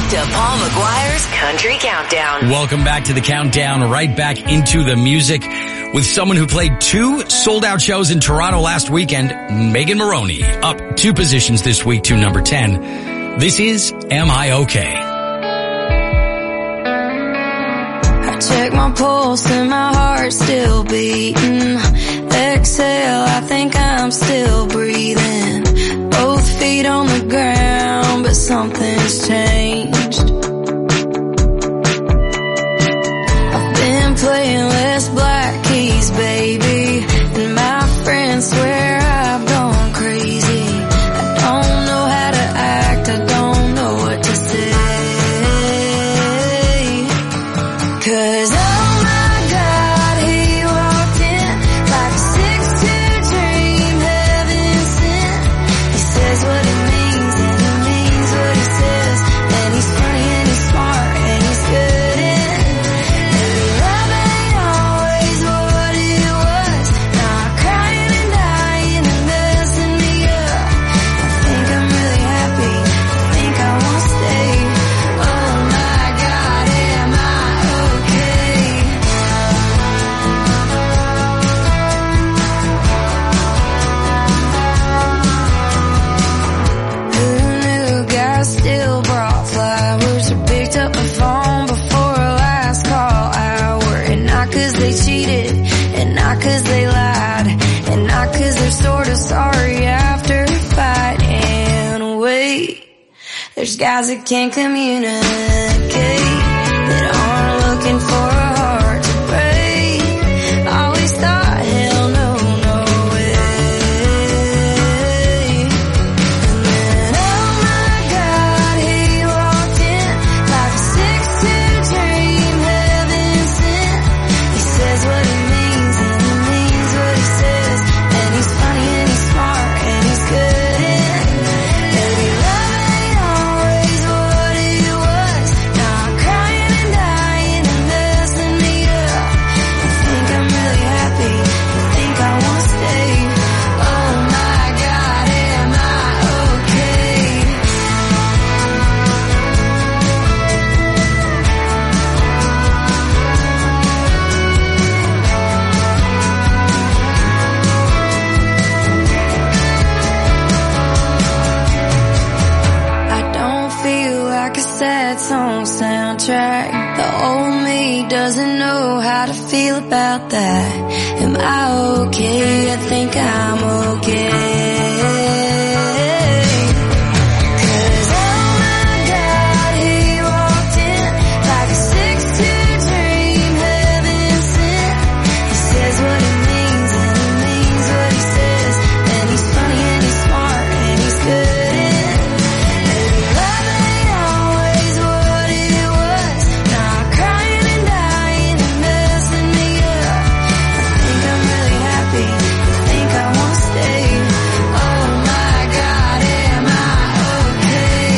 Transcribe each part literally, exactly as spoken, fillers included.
to Paul McGuire's Country Countdown. Welcome back to the countdown, right back into the music with someone who played two sold-out shows in Toronto last weekend, Megan Moroney, up two positions this week to number ten. This is Am I Okay? I check my pulse and my heart's still beating. Exhale, I think I'm still breathing. Both feet on the ground, but something's changed. I've been playing less black keys, baby, and my friends swear I've gone crazy. I don't know how to act, I don't know what to say. 'Cause oh my God, he walked in like a six two dream, heaven sent. He says what he means and he means what he says, and he's funny and he's smart and he's good in. Maybe love ain't always what it was. Now I'm crying and dying and messing me up. I think I'm really happy, I think I won't stay. Oh my God, am I okay? Who knew guys still brought flowers or picked up the phone before a last call hour? And not 'cause they cheated, and not 'cause they lied, and not 'cause they're sorta sorry after a fight. And wait, there's guys that can't communicate, that aren't looking for a heart to break. Always thought, hell no, no way. And then, oh my God, he walked in like a six two dream, heaven sent. He says what he means and he means what he says, and he's funny and he's smart and he's good in. Maybe love ain't always what it was. Now I'm crying and dying and messing me up. I think I'm really happy, I think I won't stay. Oh my God, am I okay? I don't feel like a sad song soundtrack. The old me doesn't know how to feel about that. Am I okay? I think I'm okay. 'Cause oh my God, he walked in like a six two dream, heaven sent. He says what he means and he means what he says, and he's funny and he's smart and he's good in. Maybe love ain't always what it was. Now I'm crying and dying and messing me up. I think I'm really happy, I think I won't stay. Oh my God, am I okay?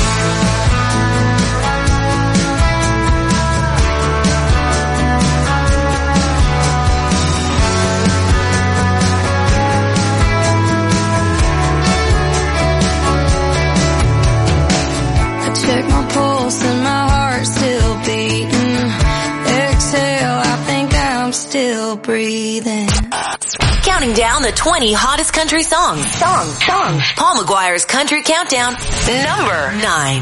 I check my pulse and my heart's still beating. Exhale, I think I'm still breathing. Counting down the twenty hottest country songs. Songs. Songs. Paul McGuire's Country Countdown, number nine.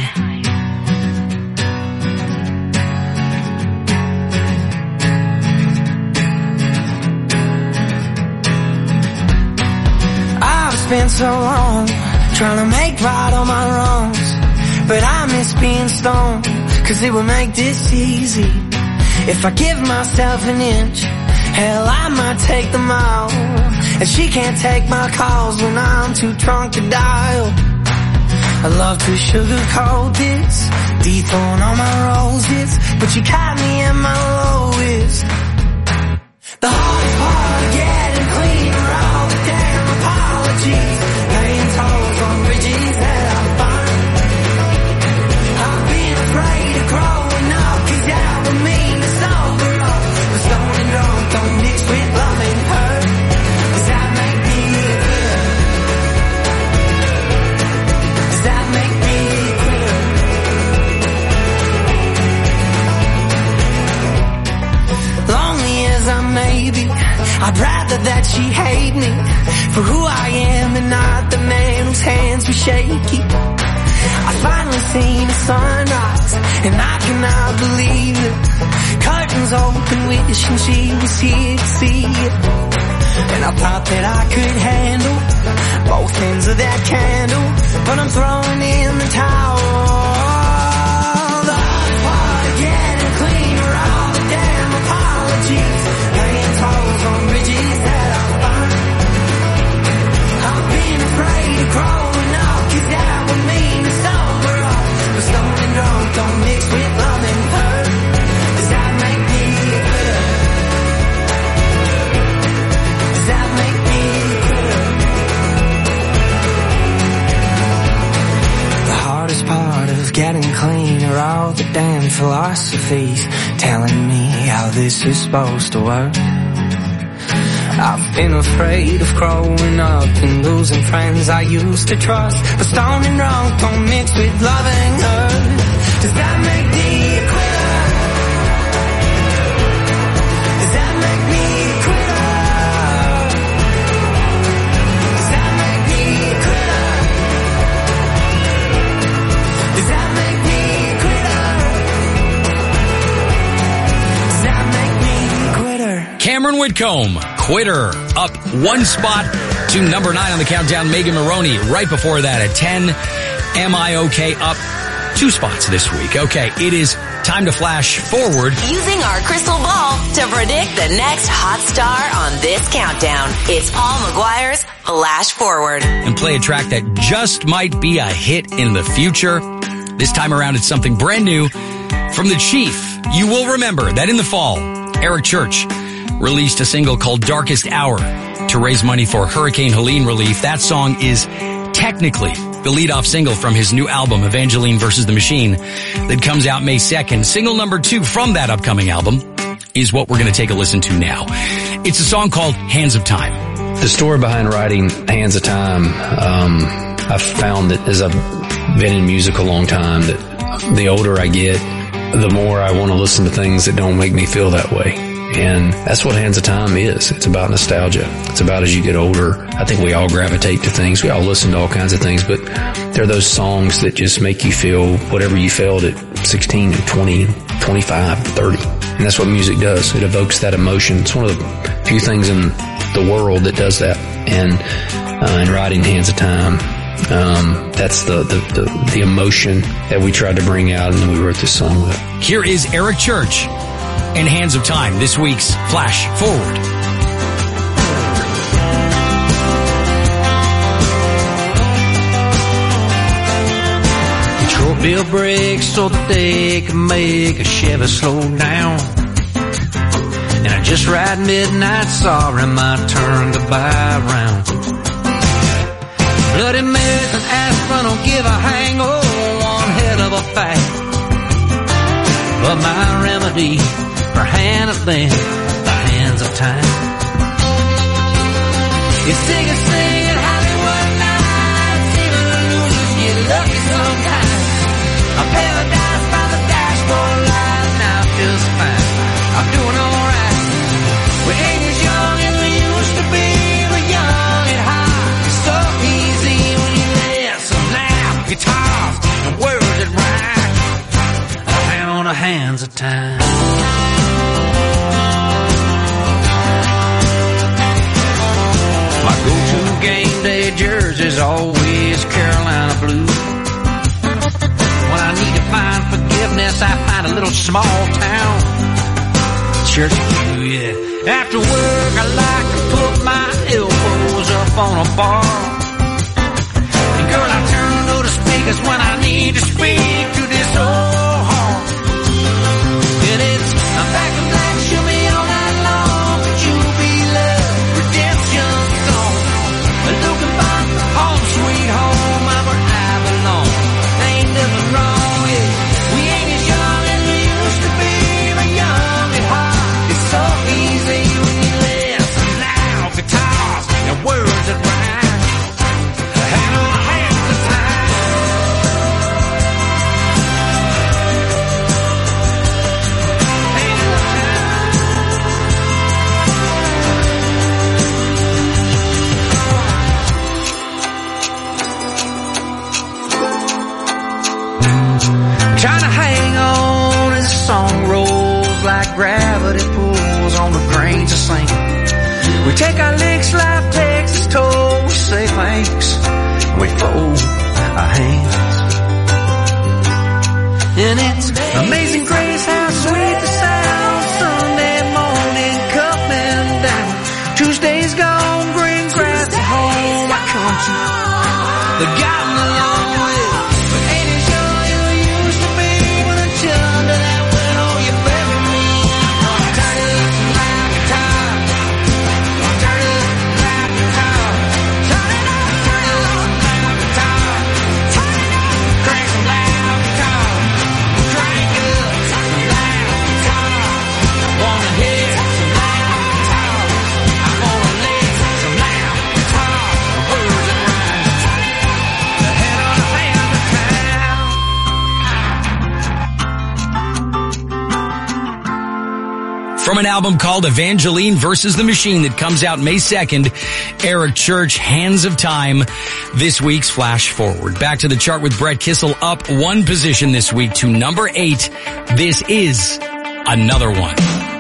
I've spent so long trying to make right all my wrongs, but I miss being stoned, 'cause it would make this easy. If I give myself an inch, hell, I might take them all. And she can't take my calls when I'm too drunk to dial. I love to sugarcoat this, dethrone all my roses, but you caught me at my lowest. The hardest part of getting clean are all the damn apologies, paying tolls on bridges that I'm fine. I've been afraid of growing up, 'cause that would mean to sober up. But stoned and drunk don't mix with love and hurt. Does that make me good? Does that make me good? I'd rather that she hate me for who I am and not the man whose hands were shaky. I finally seen the sunrise and I cannot believe it. Curtains open, wishing she was here to see it. And I thought that I could handle both ends of that candle, but I'm throwing in the towel. The hardest part of getting clean are all the damn apologies, laying toes on bridges that I find. I've been afraid of growing up, cause that would mean to sober up. But stoned and drunk don't mix with love and hurt. Does that make me a quitter? Does that make me a quitter? The hardest part of getting clean are all the damn philosophies telling me how this is supposed to work. I've been afraid of growing up and losing friends I used to trust. But stoned and drunk don't mix with loving her. Does that make me a quitter? Does that make me a quitter? Does that make me a quitter? Does that make me a quitter? Does that make me a quitter? Cameron Whitcomb, Quitter, up one spot to number nine on the countdown. Megan Moroney right before that at ten. Am I Okay up two spots this week. Okay, it is time to flash forward. Using our crystal ball to predict the next hot star on this countdown. It's Paul McGuire's Flash Forward. And play a track that just might be a hit in the future. This time around, it's something brand new from the Chief. You will remember that in the fall, Eric Church released a single called Darkest Hour to raise money for Hurricane Helene relief. That song is technically the lead-off single from his new album, Evangeline versus the Machine, that comes out May second. Single number two from that upcoming album is what we're going to take a listen to now. It's a song called Hands of Time. The story behind writing Hands of Time, um, I've found that as I've been in music a long time, that the older I get, the more I want to listen to things that don't make me feel that way. And that's what Hands of Time is. It's about nostalgia. It's about as you get older, I think we all gravitate to things. We all listen to all kinds of things, but there are those songs that just make you feel whatever you felt at sixteen and twenty and twenty-five and thirty. And that's what music does. It evokes that emotion. It's one of the few things in the world that does that. And, uh, in writing Hands of Time, um, that's the, the, the, the emotion that we tried to bring out, and then we wrote this song with. Here is Eric Church and Hands of Time, this week's Flash Forward. Short bill brakes so that they can make a Chevy slow down. And I just ride midnight, sorry, my turn to buy around. Bloody Marys and aspirin don't give a hang, oh, one hell of a fight. But my remedy for handling the hands of time. You sing and sing at Hollywood nights, even the losers get lucky sometimes. A paradise by the dashboard light, now just fine. I'm doing alright. We ain't as young as we used to be, we're young and high. It's so easy when you listen loud guitars and words that rhyme. A pound of Hands of Time. My go-to game day jersey's always Carolina blue. When I need to find forgiveness, I find a little small town church blue, yeah. After work, I like to put my elbows up on a bar. And girl, I turn to the speakers when I need to speak to this old heart. And it's I'm back in black, show me all night long, but you'll be love, redemption song. Looking back, home sweet home, I'm where I belong. Ain't nothing wrong, yeah. We ain't as young as we used to be, but young and hot. It's so easy when you listen loud guitars and words that rhyme. Hang on, hands of time. Trying to hang on as the song rolls like gravity pulls on the grains of sand. We take our licks, life takes its toll. We say thanks, and we fold our hands. And it's amazing grace how sweet the sound. Sunday morning coming down. Tuesday's gone, green grass at home. I come to the gotten along with. But ain't it sure you used to be when I turned to that window you bury me. Turn it up like a guitar. Turn it up like a guitar. Turn it up, turn it up like a guitar. Turn it up, crank some loud guitar. Crank up some loud guitar. Wanna hear some loud guitar. I wanna lick some loud guitar. Words and rhymes. The head on the hand of town. From an album called Evangeline versus the Machine that comes out May second, Eric Church, Hands of Time, this week's Flash Forward. Back to the chart with Brett Kissel up one position this week to number eight. This is Another One.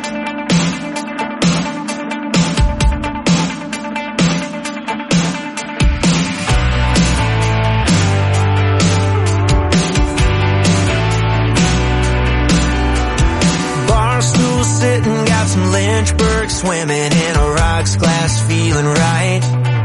Barstool sitting, got some Lynchburg swimming in a rocks glass, feeling right.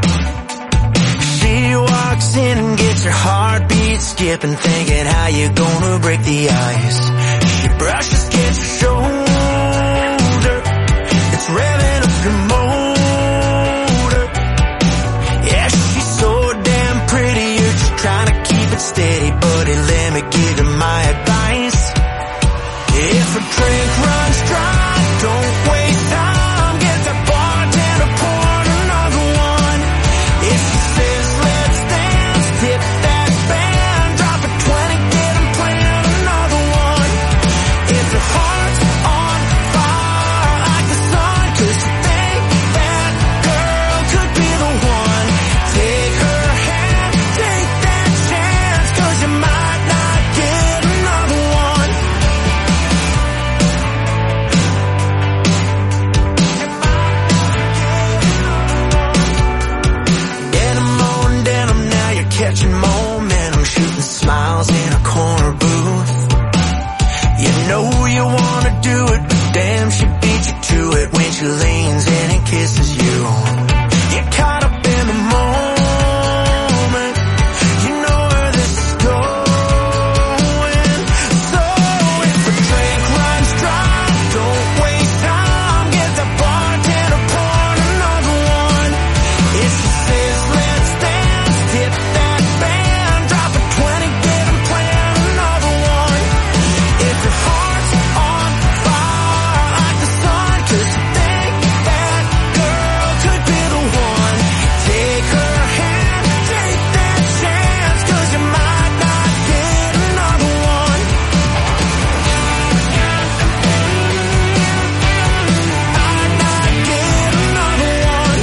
She walks in and gets her heartbeat skipping, thinking how you gonna break the ice. She brushes against her shoulder, it's revving up your motor. Yeah, she's so damn pretty, you're just trying to keep it steady, buddy, let me give you my advice. If a drink runs dry, don't waste time. Get the bartender, pour another one. If she says let's dance, tip that band. Drop a twenty, get 'em playing another one. If your heart's on fire like the sun, 'cause you think that girl could be the one. Take her hand, take that chance, 'cause you might not get another one. Catching momentum, shooting smiles in a corner booth. You know you wanna do it, but damn, she beat you to it when she leans in and kisses you. You're caught up in the moment, you know where this is going. So if a drink runs dry, don't waste time. Get the bartender, pour another one. If she says let's dance, tip that band. Drop a twenty, get 'em playing another one. If your heart's on fire like the sun, 'cause you think that girl could be the one. Take her hand, take that chance, 'cause you might not get another one. Might not get another one.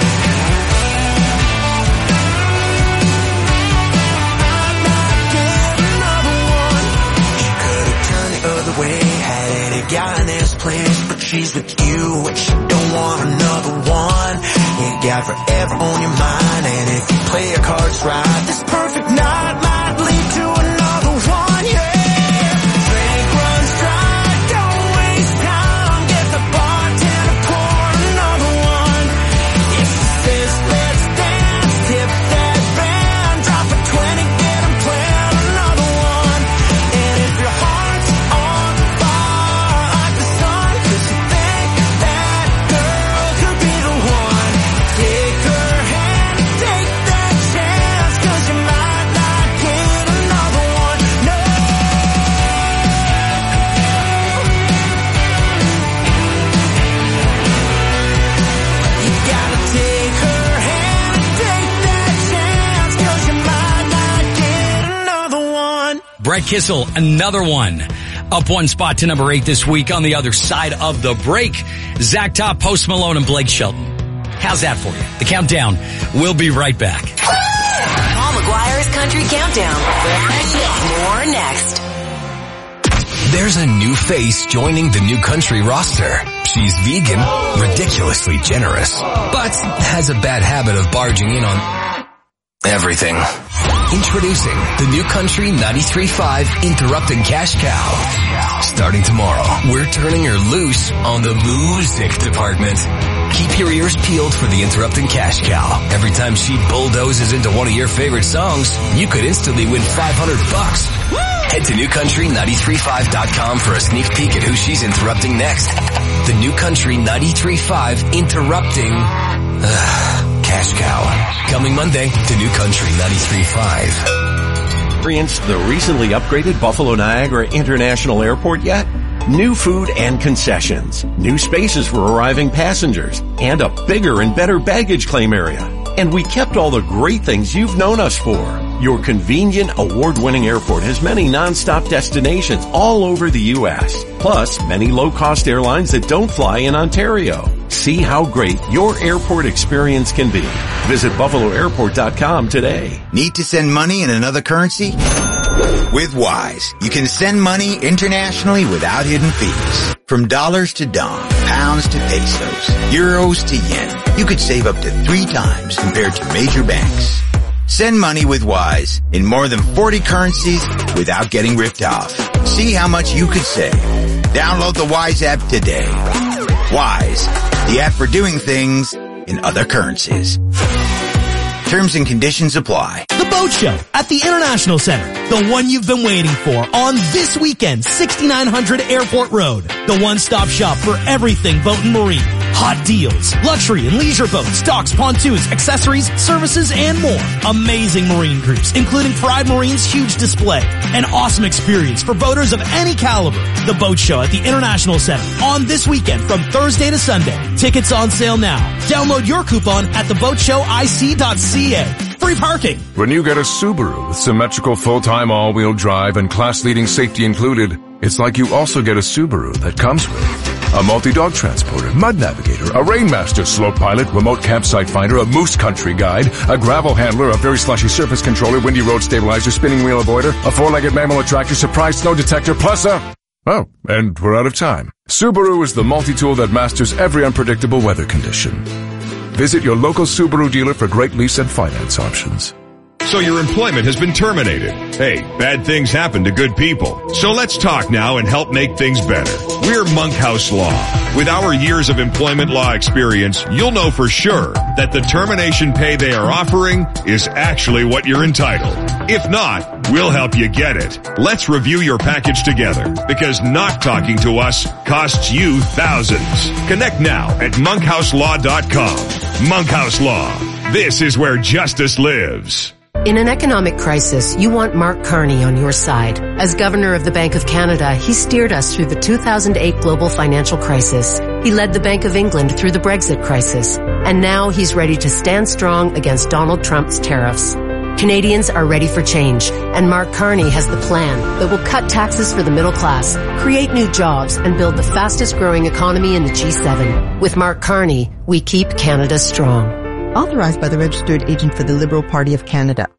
Might not get another one. She could've turned the other way, had any guy in this place, but she's with you and she don't want another one. You got forever on your mind, and if you play your cards right, this perfect night might lead to another one, yeah. Drink runs dry, don't waste time. Get the bartender, pour another one. If she says let's dance, tip that band. Drop a twenty, get 'em playing another one. And if your heart's on fire like the sun, 'cause you think that girl could be the one. Take her hand, take that chance, 'cause you might not get another one. No. You gotta take her hand, take that chance, 'cause you might not get another one. Brett Kissel, Another One. Up one spot to number eight this week. On the other side of the break, Zach Top, Post Malone, and Blake Shelton. How's that for you? The countdown. We'll be right back. Paul McGuire's Country Countdown. More now. There's a new face joining the New Country roster. She's vegan, ridiculously generous, but has a bad habit of barging in on everything. Introducing the New Country ninety-three point five Interrupted Cash Cow. Starting tomorrow, we're turning her loose on the music department. Keep your ears peeled for the Interrupted Cash Cow. Every time she bulldozes into one of your favorite songs, you could instantly win five hundred bucks. Head to new country nine three five dot com for a sneak peek at who she's interrupting next. The New Country ninety-three point five Interrupting uh, Cash Cow. Coming Monday to New Country ninety-three point five. Experience the recently upgraded Buffalo Niagara International Airport yet? New food and concessions, new spaces for arriving passengers, and a bigger and better baggage claim area. And we kept all the great things you've known us for. Your convenient, award-winning airport has many non-stop destinations all over the U S, plus many low-cost airlines that don't fly in Ontario. See how great your airport experience can be. Visit buffalo airport dot com today. Need to send money in another currency? With Wise, you can send money internationally without hidden fees. From dollars to dong, pounds to pesos, euros to yen, you could save up to three times compared to major banks. Send money with Wise in more than forty currencies without getting ripped off. See how much you could save. Download the Wise app today. Wise, the app for doing things in other currencies. Terms and conditions apply. The Boat Show at the International Center. The one you've been waiting for on this weekend, sixty-nine hundred Airport Road. The one-stop shop for everything boat and marine. Hot deals, luxury and leisure boats, docks, pontoons, accessories, services, and more. Amazing marine groups, including Pride Marine's huge display. An awesome experience for boaters of any caliber. The Boat Show at the International Center on this weekend from Thursday to Sunday. Tickets on sale now. Download your coupon at the boat show I C dot C A. Free parking. When you get a Subaru with symmetrical full-time all-wheel drive and class-leading safety included, it's like you also get a Subaru that comes with a multi-dog transporter, mud navigator, a Rainmaster slope pilot, remote campsite finder, a moose country guide, a gravel handler, a very slushy surface controller, windy road stabilizer, spinning wheel avoider, a four-legged mammal attractor, surprise snow detector, plus a... Oh, and we're out of time. Subaru is the multi-tool that masters every unpredictable weather condition. Visit your local Subaru dealer for great lease and finance options. So your employment has been terminated. Hey, bad things happen to good people. So let's talk now and help make things better. We're Monkhouse Law. With our years of employment law experience, you'll know for sure that the termination pay they are offering is actually what you're entitled. If not, we'll help you get it. Let's review your package together, because not talking to us costs you thousands. Connect now at monkhouse law dot com. Monkhouse Law. This is where justice lives. In an economic crisis, you want Mark Carney on your side. As Governor of the Bank of Canada, he steered us through the two thousand eight global financial crisis. He led the Bank of England through the Brexit crisis. And now he's ready to stand strong against Donald Trump's tariffs. Canadians are ready for change, and Mark Carney has the plan that will cut taxes for the middle class, create new jobs, and build the fastest growing economy in the G seven. With Mark Carney, we keep Canada strong. Authorized by the Registered Agent for the Liberal Party of Canada.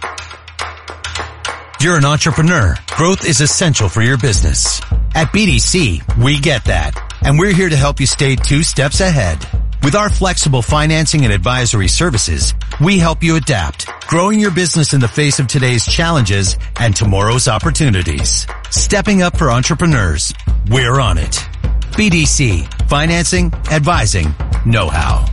You're an entrepreneur. Growth is essential for your business. At B D C, we get that. And we're here to help you stay two steps ahead. With our flexible financing and advisory services, we help you adapt, growing your business in the face of today's challenges and tomorrow's opportunities. Stepping up for entrepreneurs. We're on it. B D C. Financing, advising, know-how.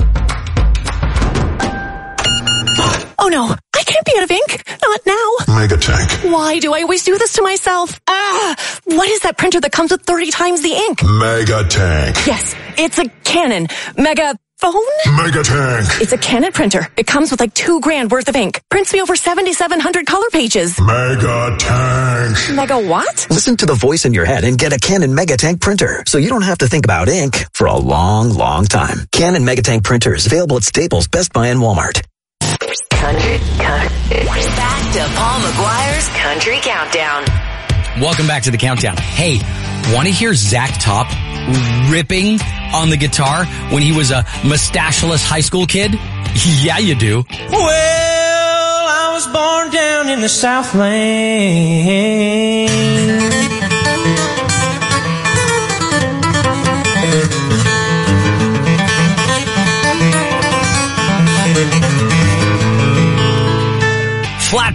Oh no, I can't be out of ink. Not now. Megatank. Why do I always do this to myself? Ah, what is that printer that comes with thirty times the ink? Megatank. Yes, it's a Canon. Mega phone? Megatank. It's a Canon printer. It comes with like two grand worth of ink. Prints me over seventy-seven hundred color pages. Megatank. Mega what? Listen to the voice in your head and get a Canon Megatank printer, so you don't have to think about ink for a long, long time. Canon Megatank printers available at Staples, Best Buy, and Walmart. Country, country. Back to Paul McGuire's Country Countdown. Welcome back to the Countdown. Hey, want to hear Zach Top ripping on the guitar when he was a mustacheless high school kid? Yeah, you do. Well, I was born down in the Southland.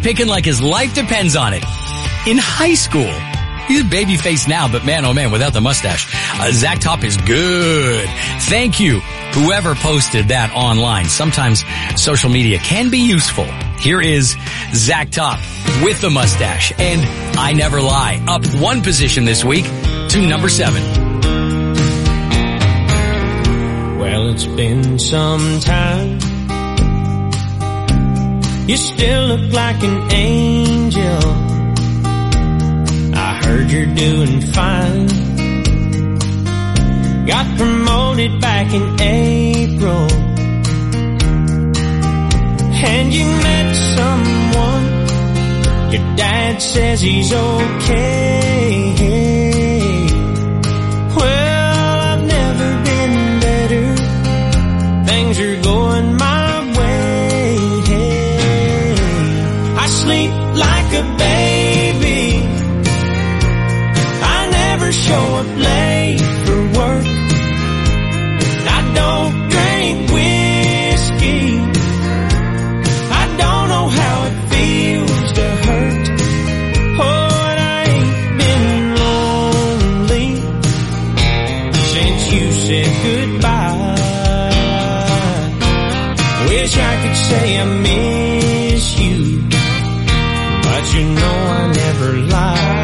picking like his life depends on it. In high school. He's a baby face now, but man, oh man, without the mustache. Uh, Zach Top is good. Thank you, whoever posted that online. Sometimes social media can be useful. Here is Zach Top with the mustache and I Never Lie. Up one position this week to number seven. Well, it's been some time. You still look like an angel. I heard you're doing fine. Got promoted back in April. And you met someone. Your dad says he's okay. Well, I've never been better. Things are going my way. I sleep like a baby. I never show up late for work. I don't drink whiskey. I don't know how it feels to hurt. Oh, and I ain't been lonely since you said goodbye. Wish I could say I miss you, but you know I never lie.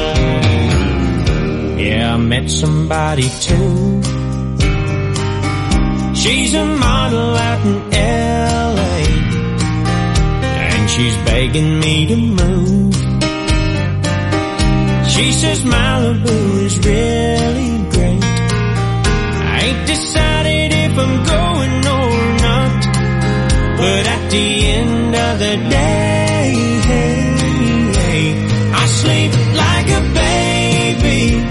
Yeah, I met somebody too. She's a model out in L A, and she's begging me to move. She says Malibu is really great. I ain't decided if I'm going or not, but at the end of the day, I sleep like a baby.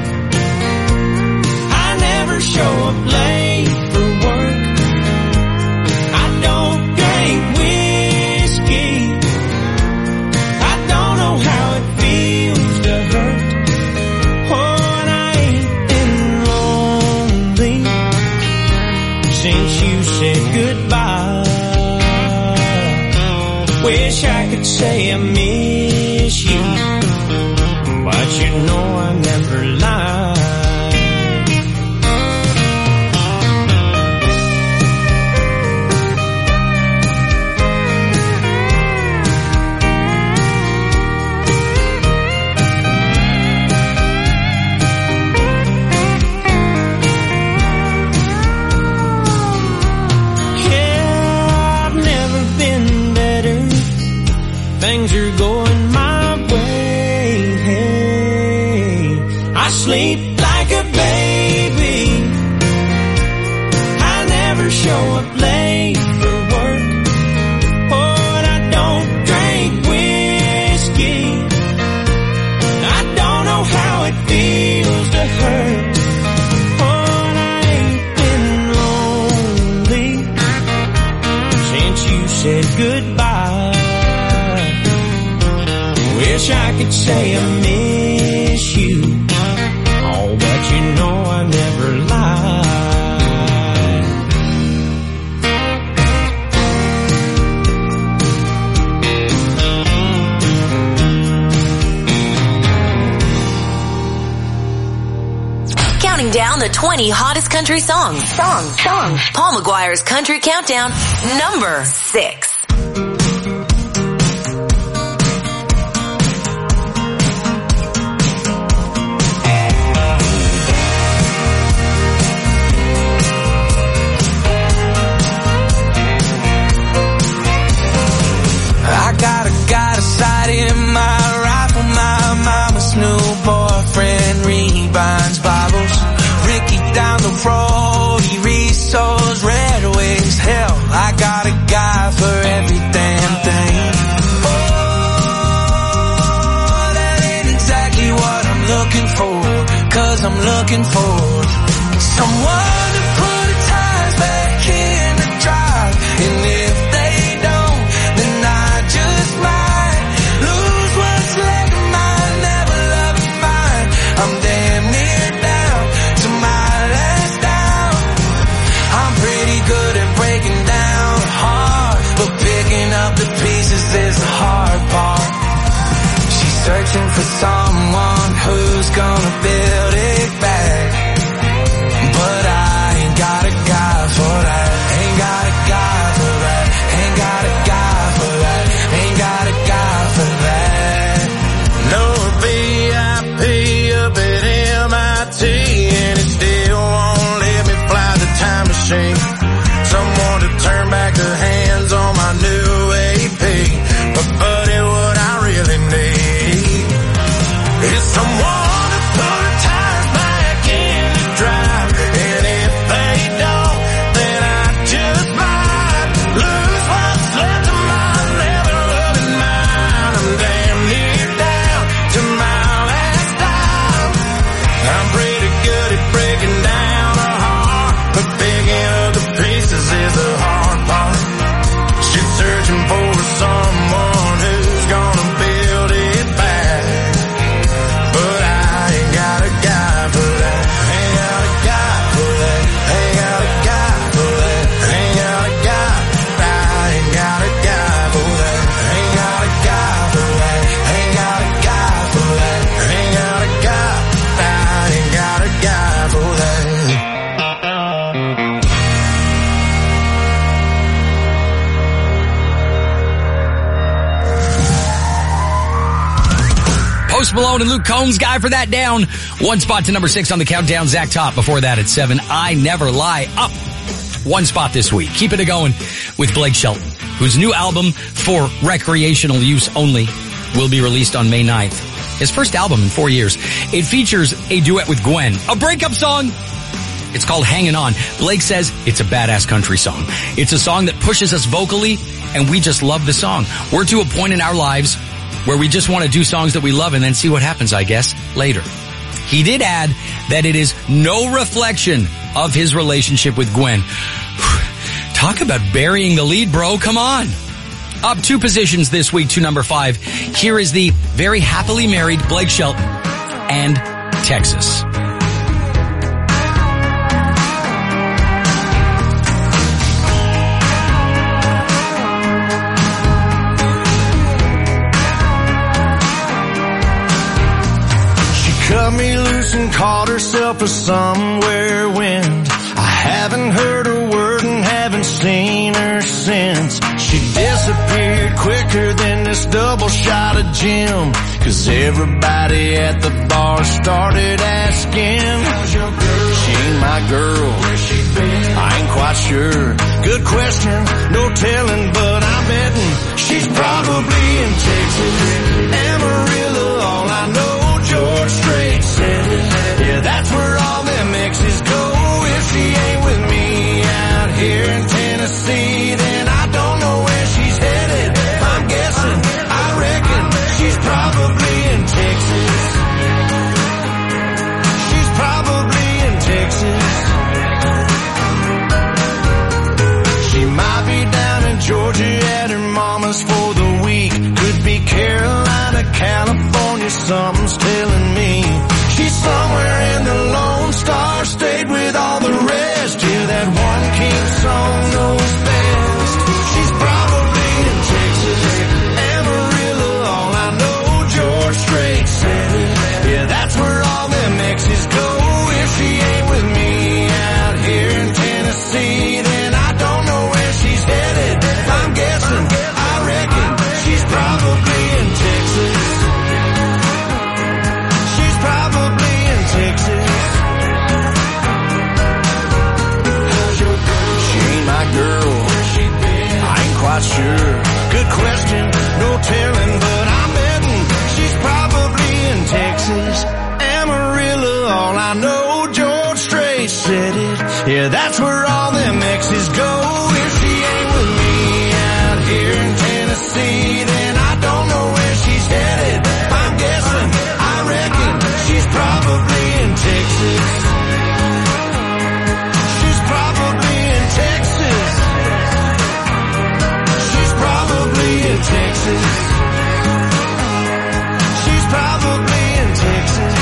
I never show up late for work. I don't drink whiskey. I don't know how it feels to hurt. Oh, and I ain't been lonely since you said goodbye. Wish I could say I miss you, but you know I never lie. Things are going my way. I sleep like a baby. I never show up late for work. Oh, and I don't drink whiskey. I don't know how it feels to hurt. Oh, and I ain't been lonely since you said goodbye. Wish I could say I miss you, oh, but you know I never lie. Counting down the twenty hottest country songs. Song, song. Paul McGuire's Country Countdown, number six. Got a sight in my rifle, my mama's new boyfriend rebinds bottles. Ricky down the road, he resows Red Wings. Hell, I got a guy for every damn thing. Oh, that ain't exactly what I'm looking for, cause I'm looking for someone to put the tires back in the drive. And if they don't, then I just might lose what's left of mine, never love of mine. I'm damn near down to my last down. I'm pretty good at breaking down hard, but picking up the pieces is the hard part. for someone who's gonna build it back. But I ain't got a guy for that. Ain't got a guy for that. Ain't got a guy for that. Ain't got a guy for that. No V I P up at M I T, and it still won't let me fly the time machine. Someone to turn back the hands on my new A P. But buddy, what I really need is someone to put the tires back in the drive. And if they don't, then I just might lose what's left of my never-loving mind. I'm damn near down to my last dime. I'm pretty good at breaking down a heart, but picking up the pieces is a hard part. She's searching for someone who's gonna build it back. But I ain't got a guy for that. Ain't got a guy for that. Ain't got a guy for that. Ain't got a guy. I ain't got a guy for that. Ain't got a guy for that. Ain't got a guy for that. Ain't got a guy. I ain't got a guy for that. Post Malone and Luke Combs, Guy for That, down one spot to number six on the countdown. Zach Top before that at seven. I Never Lie, up one spot this week. Keeping it going with Blake Shelton, whose new album for recreational use only will be released on May ninth. His first album in four years. It features a duet with Gwen, a breakup song. It's called Hanging On. Blake says it's a badass country song. It's a song that pushes us vocally, and we just love the song. We're to a point in our lives where we just want to do songs that we love and then see what happens, I guess, later. He did add that it is no reflection of his relationship with Gwen. Talk about burying the lead, bro. Come on. Up two positions this week to number five. Here is the very happily married Blake Shelton and Texas. Cut me loose and caught herself a somewhere wind. I haven't heard a word and haven't seen her since. She disappeared quicker than this double shot of gin. Cause everybody at the bar started asking, how's your girl? She ain't my girl. Where's she been? I ain't quite sure. Good question, no telling, but I'm betting she's probably in Texas. Amarillo, all I know, George Strait said it. Yeah, that's where all them exes go. If she ain't with me out here in Tennessee, then I don't know where she's headed. I'm guessing, I reckon she's probably in Texas. She's probably in Texas. She might be down in Georgia at her mama's for the week. Could be Carolina, California, something's telling me. She's somewhere in the Lone Star State with all the rest. Yeah, that one king song knows best. She's probably in Texas. Amarillo, all I know, George Strait said it. Yeah, that's where all them exes go. If she ain't with me out here in Tennessee, then I don't know where she's headed. I'm guessing, I reckon she's probably in Texas. She's probably in Texas. How's your girl? She ain't my girl. Where's she been? I ain't quite sure. Good question, no telling, but I'm betting she's probably in Texas. Amarillo, all I know, George Strait said it. Yeah, that's where all them exes go. If she ain't with me out here in Tennessee, then I don't know where she's headed. I'm guessing, I reckon she's probably in Texas. She's probably in Texas. She's probably in Texas. She's probably in Texas.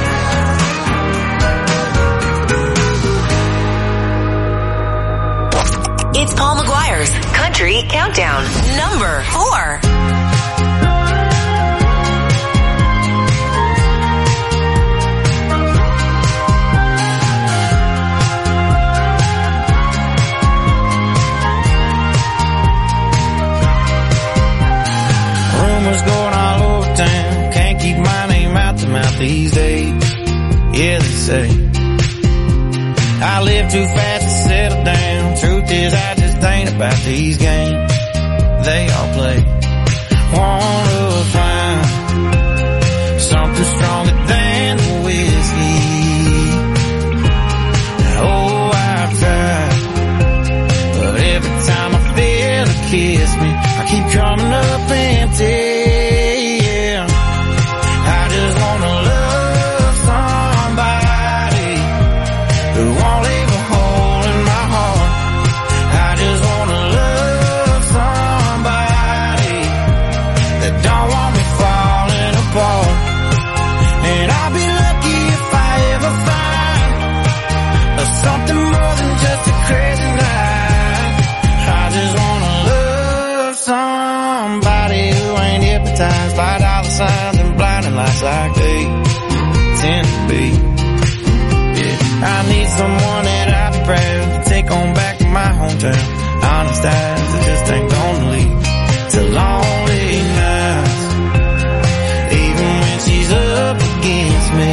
It's Paul McGuire's Country Countdown, number four. them out these days. Yeah, they say I live too fast to settle down. Truth is, I just ain't about these games they all play. Wanna find something stronger than the whiskey. Oh, I've tried, but every time I feel a kiss me, I keep coming up empty. Yeah, I just wanna love somebody who won't leave a hole in my heart. I just wanna love somebody that don't want me falling apart. And I'll be lucky if I ever find something more than just a crazy night. I just wanna love somebody who ain't hypnotized by dollar signs and blinding lights like they tend to be. Yeah, I need someone that I'll be proud to take on back to my hometown. Honest eyes that just ain't gonna lead to lonely nights, even when she's up against me.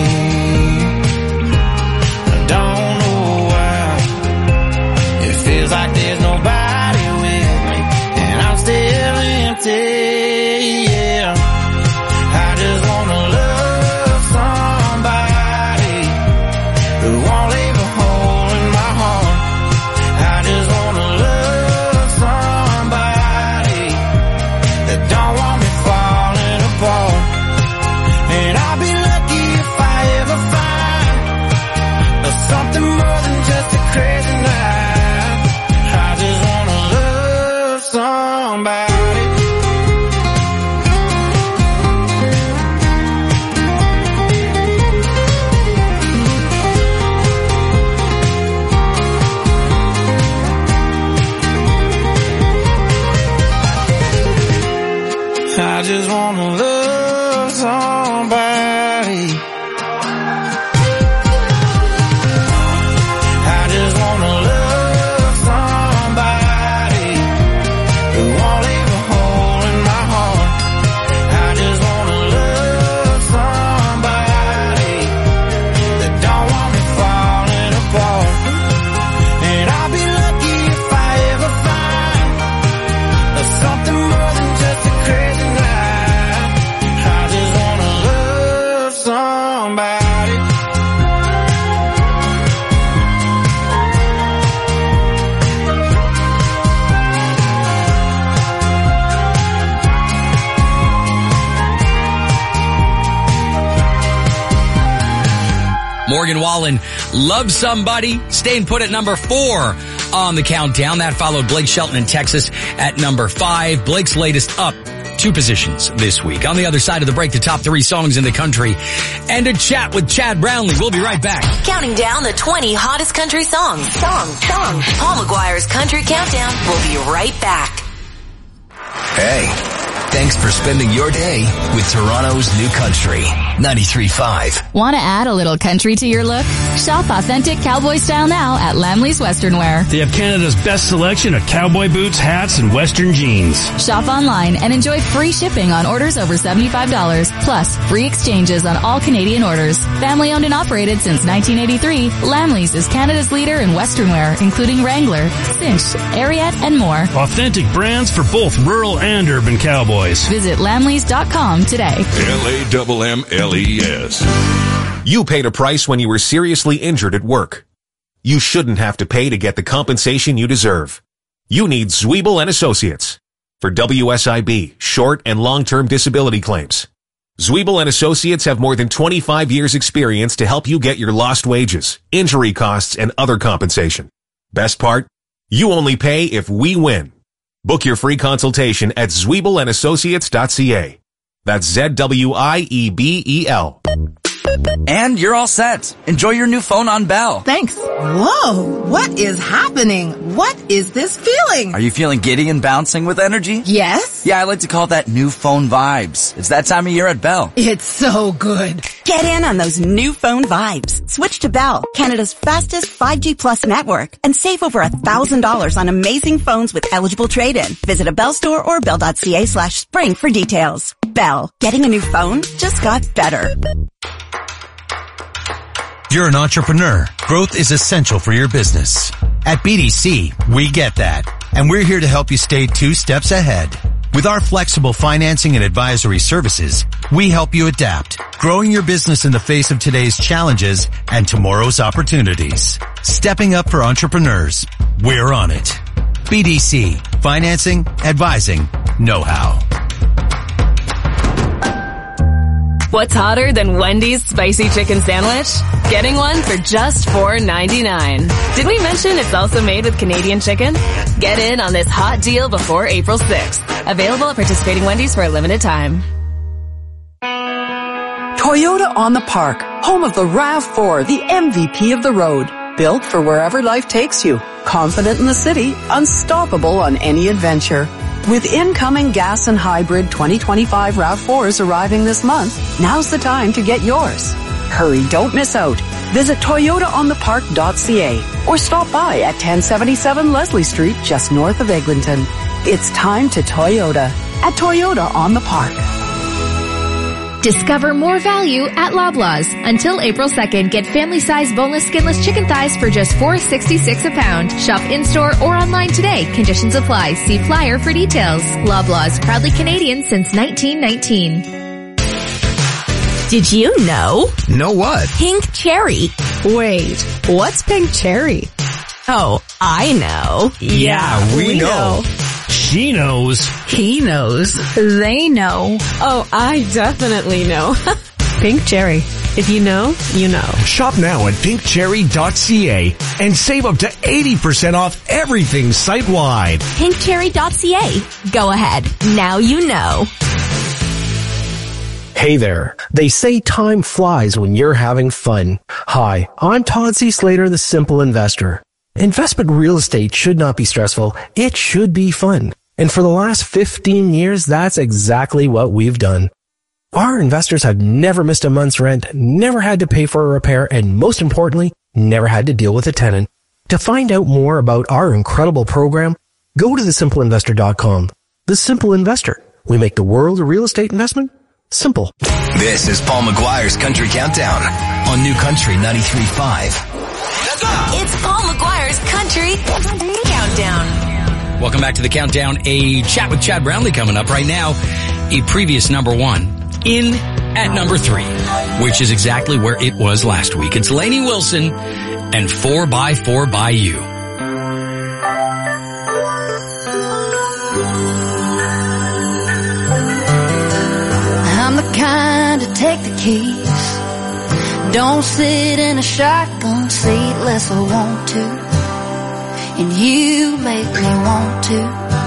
I don't know why it feels like there's nobody with me, and I'm still empty. Yeah, I just wanna love somebody who won't leave a hole in my heart. I just wanna love somebody that don't want me falling apart. And I'll be lucky if I ever find something more than just a crazy night. I just wanna love somebody. I just wanna love somebody. I just wanna love somebody who won't leave a hole in my heart. I just wanna love somebody that don't want me falling apart. And I'll be lucky if I ever find something more than just a crazy night. I just wanna love somebody. Morgan Wallen, Love Somebody, staying put at number four on the countdown. That followed Blake Shelton in Texas at number five. Blake's latest up two positions this week. On the other side of the break, the top three songs in the country and a chat with Chad Brownlee. We'll be right back. Counting down the twenty hottest country songs. Song, song. Paul McGuire's Country Countdown. We'll be right back. Hey, thanks for spending your day with Toronto's New Country, ninety-three point five. Want to add a little country to your look? Shop authentic cowboy style now at Lamley's Western Wear. They have Canada's best selection of cowboy boots, hats, and Western jeans. Shop online and enjoy free shipping on orders over seventy-five dollars, plus free exchanges on all Canadian orders. Family owned and operated since nineteen eighty-three, Lamley's is Canada's leader in Western wear, including Wrangler, Cinch, Ariat, and more. Authentic brands for both rural and urban cowboys. Visit lamleys dot com today. L A M M L E S. You paid a price when you were seriously injured at work. You shouldn't have to pay to get the compensation you deserve. You need Zwiebel and Associates for W S I B, short and long-term disability claims. Zwiebel and Associates have more than twenty-five years experience to help you get your lost wages, injury costs, and other compensation. Best part? You only pay if we win. Book your free consultation at zwiebel and associates dot c a. That's Z W I E B E L. And you're all set. Enjoy your new phone on Bell. Thanks. Whoa, what is happening? What is this feeling? Are you feeling giddy and bouncing with energy? Yes. Yeah, I like to call that new phone vibes. It's that time of year at Bell. It's so good. Get in on those new phone vibes. Switch to Bell, Canada's fastest five G plus network, and save over a thousand dollars on amazing phones with eligible trade-in. Visit a Bell store or bell dot c a slash spring for details. Bell, getting a new phone just got better. You're an entrepreneur. Growth is essential for your business. At B D C, we get that. And we're here to help you stay two steps ahead. With our flexible financing and advisory services, we help you adapt, growing your business in the face of today's challenges and tomorrow's opportunities. Stepping up for entrepreneurs. We're on it. B D C. Financing, advising, know-how. What's hotter than Wendy's spicy chicken sandwich? Getting one for just four ninety-nine. Did we mention it's also made with Canadian chicken? Get in on this hot deal before April sixth. Available at participating Wendy's for a limited time. Toyota on the Park, home of the RAV four, the M V P of the road. Built for wherever life takes you. Confident in the city, unstoppable on any adventure. With incoming gas and hybrid twenty twenty-five RAV fours arriving this month, now's the time to get yours. Hurry, don't miss out. Visit toyota on the park dot c a or stop by at ten seventy-seven Leslie Street, just north of Eglinton. It's time to Toyota at Toyota on the Park. Discover more value at Loblaws. Until April second, get family-size boneless skinless chicken thighs for just four sixty-six a pound. Shop in-store or online today. Conditions apply. See flyer for details. Loblaws, proudly Canadian since nineteen nineteen. Did you know? Know what? Pink cherry. Wait, what's pink cherry? Oh, I know. Yeah, we, we know. know. She knows. He knows. They know. Oh, I definitely know. Pink cherry. If you know, you know. Shop now at pink cherry dot c a and save up to eighty percent off everything site-wide. pink cherry dot c a. Go ahead. Now you know. Hey there. They say time flies when you're having fun. Hi, I'm Todd C. Slater, the Simple Investor. Investment real estate should not be stressful. It should be fun. And for the last fifteen years, that's exactly what we've done. Our investors have never missed a month's rent, never had to pay for a repair, and most importantly, never had to deal with a tenant. To find out more about our incredible program, go to the simple investor dot com. The Simple Investor. We make the world of real estate investment simple. This is Paul McGuire's Country Countdown on New Country ninety-three point five. It's Paul McGuire's Country Countdown. Welcome back to the Countdown. A chat with Chad Brownlee coming up right now. A previous number one in at number three, which is exactly where it was last week. It's Lainey Wilson and four by four by You. I'm the kind to take the keys. Don't sit in a shotgun seat unless I want to. And you make me want to.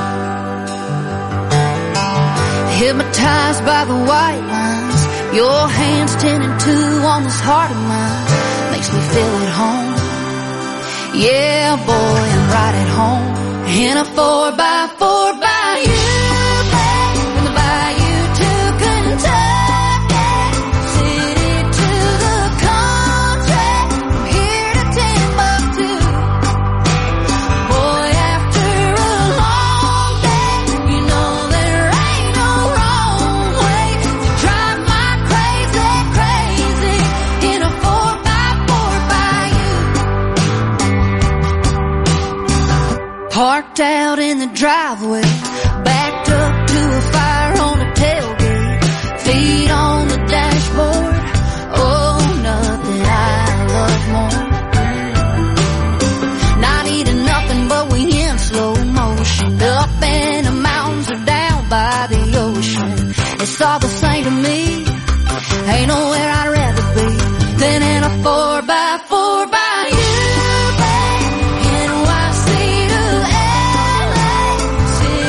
Hypnotized by the white lines, your hands ten and two on this heart of mine makes me feel at home. Yeah, boy, I'm right at home in a four by four by you. From the bayou to Kentucky, city to the country, from here to Timbuktu. Boy, after a long day, you know there ain't no wrong way to drive my crazy, crazy in a four by four by you. Parked out in the driveway, backed up to a fire on the tailgate, feet on the dashboard. Oh, nothing I love more. Not eating nothing, but we in slow motion, up in the mountains or down by the ocean. It's all the same to me. Ain't nowhere I'd rather be than in a four by four by you, babe. N Y C to L A,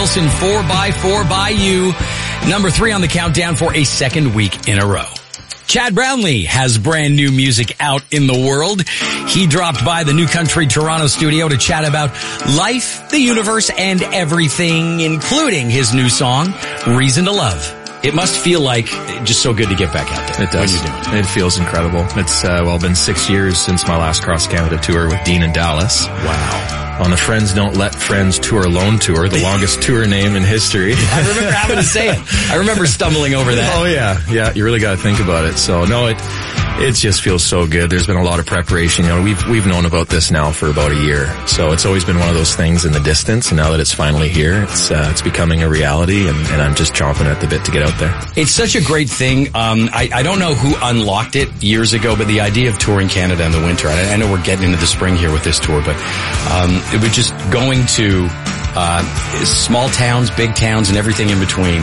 Wilson, four by four by you. Number three on the countdown for a second week in a row. Chad Brownlee has brand new music out in the world. He dropped by the New Country Toronto studio to chat about life, the universe, and everything, including his new song, Reason to Love. It must feel like just so good to get back out there. It does. When you're doing it. It feels incredible. It's, uh, well, been six years since my last Cross Canada tour with Dean in Dallas. Wow. On the Friends Don't Let Friends Tour Alone tour, the longest tour name in history. I remember having to say it. I remember stumbling over that. Oh yeah, yeah. You really got to think about it. So no, it it just feels so good. There's been a lot of preparation. You know, we've we've known about this now for about a year. So it's always been one of those things in the distance. And now that it's finally here, it's uh, it's becoming a reality. And, and I'm just chomping at the bit to get out there. It's such a great thing. Um, I, I don't know who unlocked it years ago, but the idea of touring Canada in the winter. I, I know we're getting into the spring here with this tour, but um, it was just going to uh small towns, big towns, and everything in between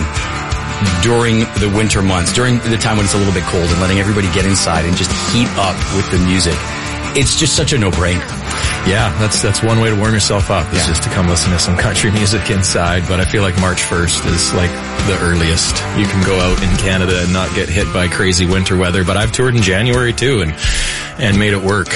during the winter months, during the time when it's a little bit cold, and letting everybody get inside and just heat up with the music. It's just such a no-brainer. Yeah, that's that's one way to warm yourself up, is yeah. just to come listen to some country music inside. But I feel like March first is like the earliest you can go out in Canada and not get hit by crazy winter weather. But I've toured in January too, and and made it work.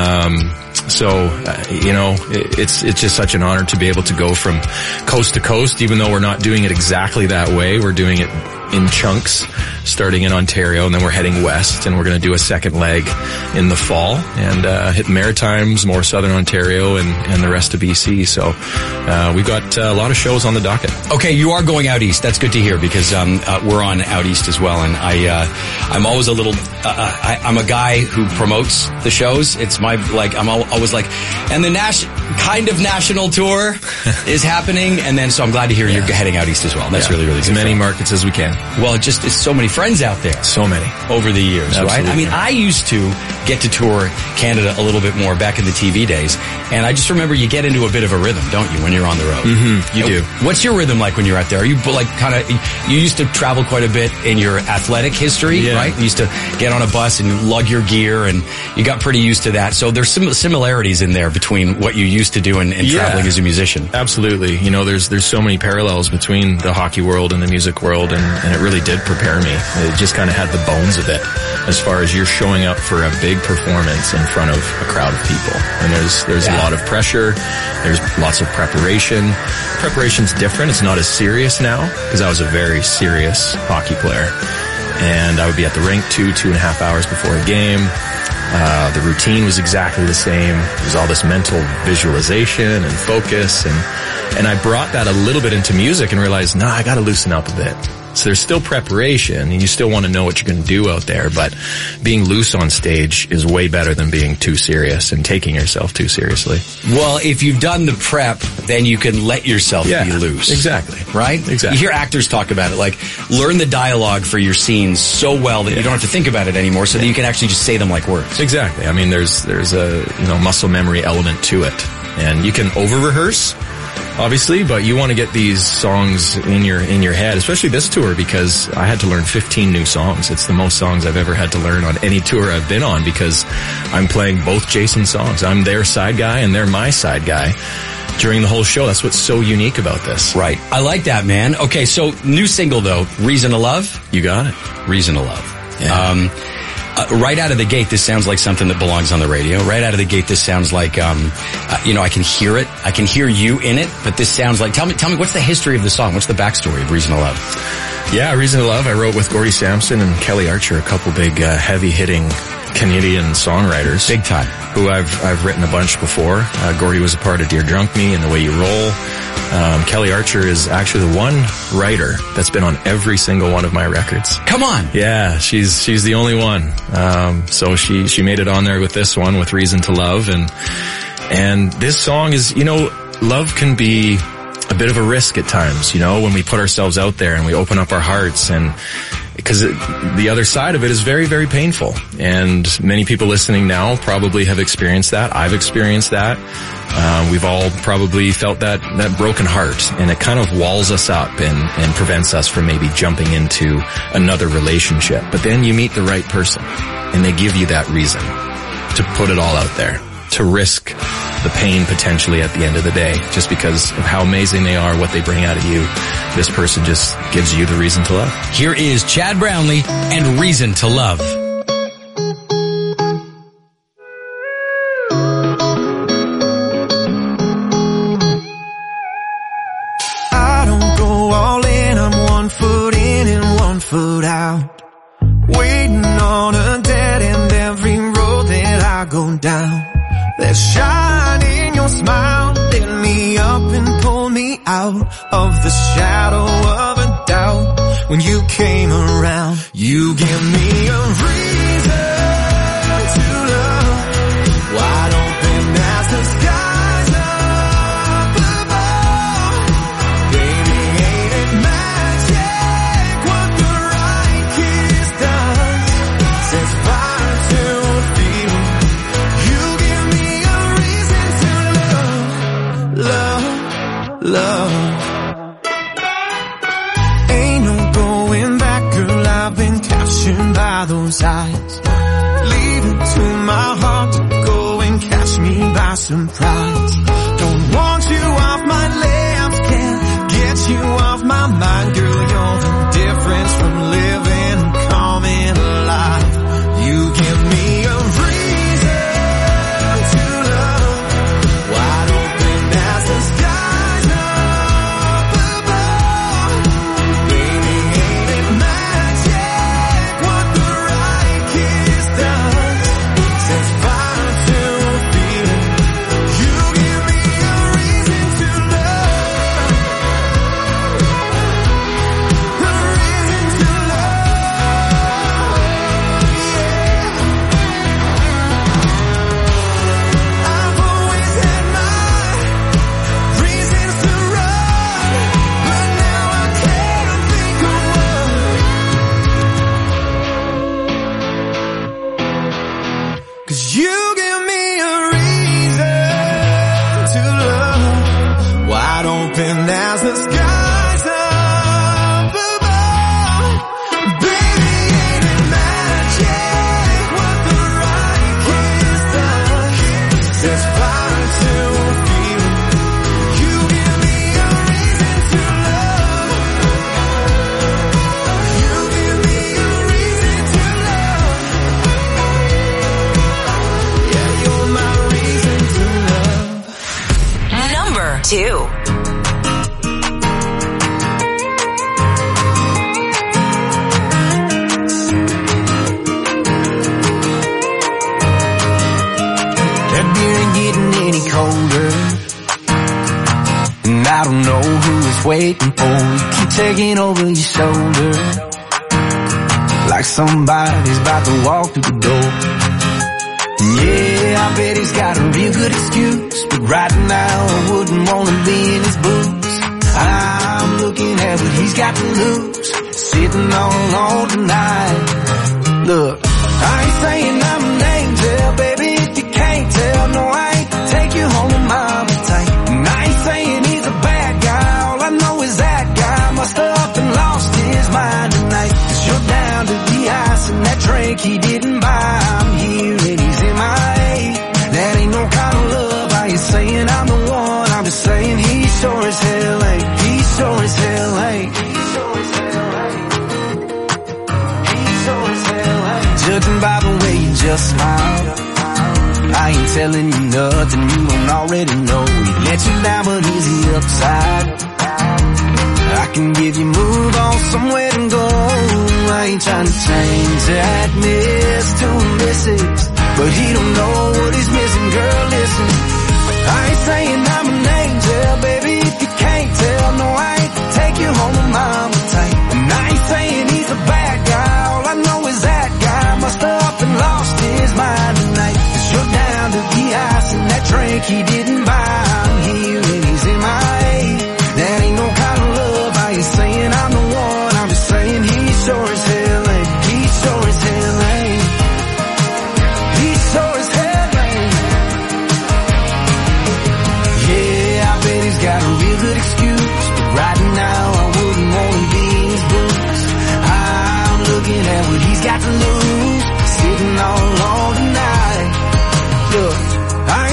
Um So, uh, you know, it, it's it's just such an honor to be able to go from coast to coast, even though we're not doing it exactly that way. We're doing it in chunks, starting in Ontario, and then we're heading west, and we're going to do a second leg in the fall, and uh hit Maritimes, more southern Ontario, and, and the rest of B C. So uh we've got uh, a lot of shows on the docket. Okay, you are going out east. That's good to hear, because um uh, we're on out east as well, and I uh I'm always a little uh, I, I'm a guy who promotes the shows. It's my, like, I'm always like, and the nas- kind of national tour is happening, and then so I'm glad to hear yeah. you're heading out east as well. That's yeah. really, really good. As many markets as we can. Well, it just, it's so many friends out there. So many. Over the years, Absolutely. right? I mean, I used to get to tour Canada a little bit more back in the T V days, and I just remember you get into a bit of a rhythm, don't you, when you're on the road? Mm-hmm. You do. What's your rhythm like when you're out there? Are you like kind of, you used to travel quite a bit in your athletic history, yeah. right? You used to get on a bus and lug your gear, and you got pretty used to that. So there's some similarities in there between what you used to do and, and yeah. traveling as a musician. Absolutely. You know, there's there's so many parallels between the hockey world and the music world, and, and it really did prepare me. It just kind of had the bones of it, as far as you're showing up for a big performance in front of a crowd of people. And there's there's yeah. a lot of pressure. There's lots of preparation. Preparation's different. It's not as serious now, because I was a very serious hockey player. And I would be at the rink two, two and a half hours before a game. Uh, the routine was exactly the same. There was all this mental visualization and focus, and and I brought that a little bit into music and realized, nah, I gotta loosen up a bit. So there's still preparation, and you still want to know what you're going to do out there, but being loose on stage is way better than being too serious and taking yourself too seriously. Well, if you've done the prep, then you can let yourself yeah, be loose. Exactly. Right? Exactly. You hear actors talk about it, like, learn the dialogue for your scenes so well that yeah. you don't have to think about it anymore, so yeah. that you can actually just say them like words. Exactly. I mean, there's there's a, you know, muscle memory element to it, and you can over-rehearse, obviously, but you want to get these songs in your in your head, especially this tour, because I had to learn fifteen new songs. It's the most songs I've ever had to learn on any tour I've been on, because I'm playing both Jason's songs. I'm their side guy and they're my side guy during the whole show. That's what's so unique about this. Right. I like that, man. Okay, so new single, though, Reason to Love. You got it. Reason to Love. Yeah. Um, Uh, right out of the gate, this sounds like something that belongs on the radio. Right out of the gate, this sounds like, um, uh, you know, I can hear it. I can hear you in it, but this sounds like, tell me, tell me, what's the history of the song? What's the backstory of Reason to Love? Yeah, Reason to Love, I wrote with Gordy Sampson and Kelly Archer, a couple big, uh, heavy-hitting Canadian songwriters. Big time. Who I've, I've written a bunch before. Uh, Gordy was a part of Dear Drunk Me and The Way You Roll. Um, Kelly Archer is actually the one writer that's been on every single one of my records. Come on. Yeah, she's, she's the only one. Um, so she, she made it on there with this one, with Reason to Love. And, and this song is, you know, love can be a bit of a risk at times, you know, when we put ourselves out there and we open up our hearts, and because the other side of it is very, very painful. And many people listening now probably have experienced that. I've experienced that. Uh, we've all probably felt that, that broken heart, and it kind of walls us up and, and prevents us from maybe jumping into another relationship. But then you meet the right person, and they give you that reason to put it all out there. to risk the pain potentially at the end of the day, just because of how amazing they are, what they bring out of you. This person just gives you the reason to love. Here is Chad Brownlee and Reason to Love. I don't go all in, I'm one foot in and one foot out. Waiting on a dead end every road that I go down. There's shine in your smile, lit me up and pulled me out of the shadow of a doubt. When you came around, you give me a reason to love. Wide open as the skies up above. Baby, ain't it magic what the right kiss does? Sets fire to a feeling. You give me a reason to love, love, love. Ain't no going back, girl, I've been captured by those eyes. Leave it to my heart to go and catch me by surprise. Don't want you off my lips, can't get you off my mind. Girl, you're the difference from living and coming alive. You give me a reason to love. Wide open as the skies up above. Baby, ain't it magic what the right kiss does? Sets fire to a feeling. You give me a reason to love. A reason to love. Yeah. I've always had my reasons to run, but now I can't think of one. 'Cause you give me a reason to love. Wide open as the skies up above. Baby, ain't it magic what the right kiss does? Sets fire to a feeling. You give me a reason to love. You give me a reason to love. Yeah, you're my reason to love. Number two. That beer ain't getting any colder, and I don't know who it's waiting for. You keep taking over your shoulder, like somebody's about to walk through the door. Yeah, I bet he's got a real good excuse, but right now I wouldn't want to be in his boots. I'm looking at what he's got to lose, sitting all alone tonight. Look, I ain't saying I'm an angel, baby, if you can't tell. No, I ain't take you home to mama tight. And I ain't saying he's a bad guy, all I know is that guy must have up and lost his mind tonight. 'Cause you're down to the ice and that drink he didn't buy. I'm here and he's M I A. That ain't no kind of love. I ain't saying I'm the one, I'm just saying he sure as hell ain't. He sure as hell ain't. He sure as hell ain't. He sure as hell ain't. Judging by the way you just smiled, I ain't telling you nothing you don't already know. He let you down, but he's the upside. I can give you move on somewhere to go. I ain't trying to change that miss to a missus, but he don't know what he's missing. Girl, listen, I ain't saying I'm an angel, baby, if you can't tell. No, I ain't take you home to mama tight. And I ain't saying he's a bad guy, all I know is that guy must have up and lost his mind tonight. 'Cause you're down to the ice and that drink he didn't buy. I'm here and he's M I A. That ain't no kind of love. I ain't saying I'm the one, I'm just saying he sure as hell ain't. He sure as hell ain't. He sure as hell ain't. Yeah, I bet he's got a real good excuse, but right now I wouldn't want to be in his boots. I'm looking at what he's got to lose, sitting all alone tonight. Look, I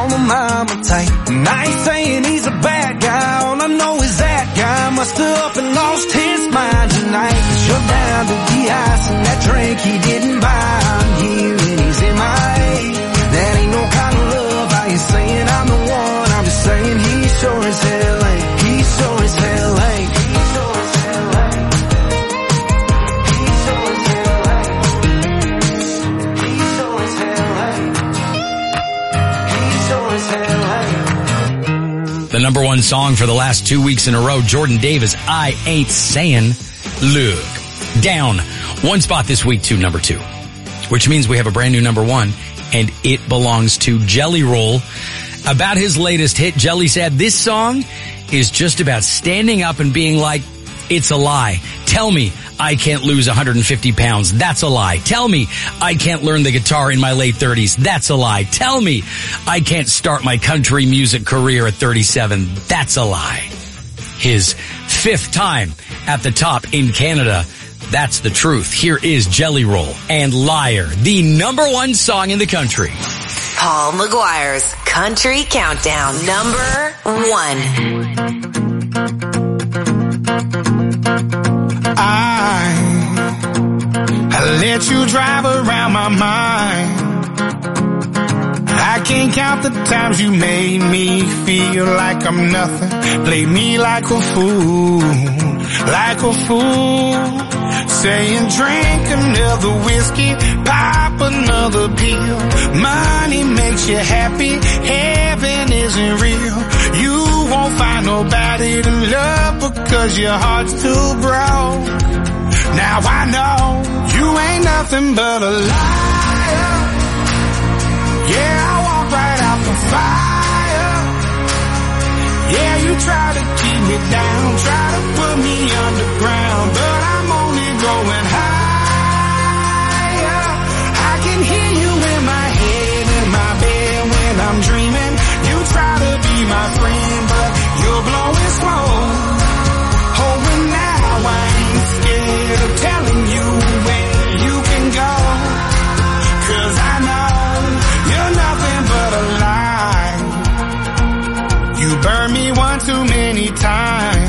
on the mama type. And I ain't saying he's a bad guy, all I know is that guy must have up and lost his mind tonight. Cause you're down to the ice and that drink he didn't buy. I'm here and he's in my head. That ain't no kind of love. I ain't saying I'm the one, I'm just saying he sure as hell ain't. He sure as hell ain't. He sure as hell ain't. He sure as hell ain't. He sure as hell ain't. He sure as hell ain't. The number one song for the last two weeks in a row, Jordan Davis, I Ain't Saying. Look. Down one spot this week to number two, which means we have a brand new number one, and it belongs to Jelly Roll. About his latest hit, Jelly said, this song is just about standing up and being like, it's a lie. Tell me I can't lose one hundred fifty pounds. That's a lie. Tell me I can't learn the guitar in my late thirties. That's a lie. Tell me I can't start my country music career at thirty-seven. That's a lie. His fifth time at the top in Canada. That's the truth. Here is Jelly Roll and Liar, the number one song in the country. Paul McGuire's Country Countdown, number one. I, I let you drive around my mind. I can't count the times you made me feel like I'm nothing. Play me like a fool, like a fool. Saying drink another whiskey, pop another pill. Money makes you happy, heaven isn't real. You won't find nobody to love because your heart's too broke. Now I know you ain't nothing but a liar. Yeah, I walk right out the fire. Yeah, you try to keep me down, try to put me underground, but I'm only going higher. I can hear you in my head, in my bed when I'm dreaming. You try to be my friend, but you're blowing smoke. Oh, and now I ain't scared of telling you where you can go. Cause I know you're nothing but a lie. You burned me one too many times,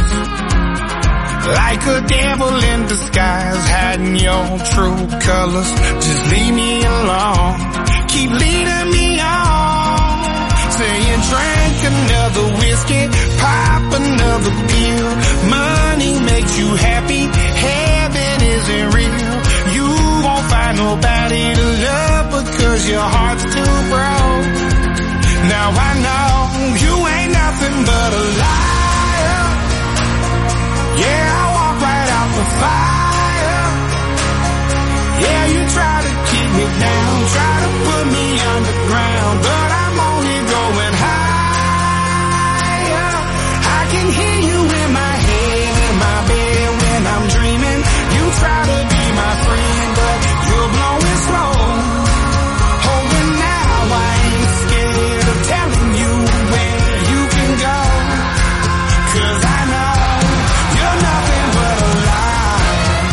like a devil in disguise, hiding your true colors. Just leave me alone, keep leading me on. Saying drink another whiskey, pop another pill. Money makes you happy, heaven isn't real. You won't find nobody to love because your heart's too broke. Now I know you ain't nothing but a liar. Yeah, I walk right out the fire. Yeah, you try to keep me down, try to put me underground, but I'm only going higher. I can hear you in my head, in my bed when I'm dreaming. You try to be my friend, but you're blowing smoke. Oh, and now I ain't scared of telling you where you can go. Cause I know you're nothing but a lie.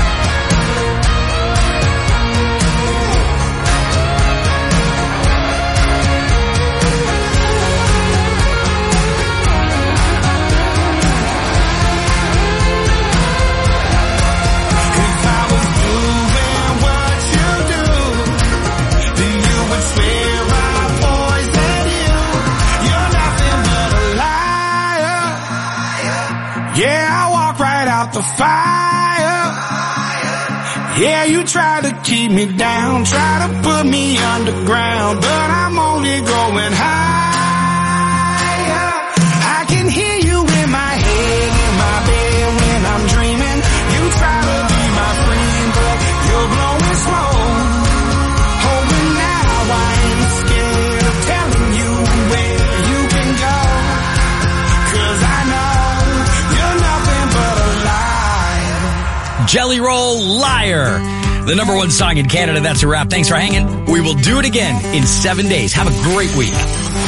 If I was doing what you do, then you would swear I poisoned you. You're nothing but a liar. Yeah, I walk right out the fire. Yeah, you try to keep me down, try to put me underground, but I'm only going higher. I can hear you in my head, in my bed when I'm dreaming. You try to be my friend, but you're blowing smoke. Oh, and now I ain't scared of telling you where you can go. Cause I know you're nothing but a lie. Jelly Roll, Liar. The number one song in Canada. That's a wrap. Thanks for hanging. We will do it again in seven days. Have a great week.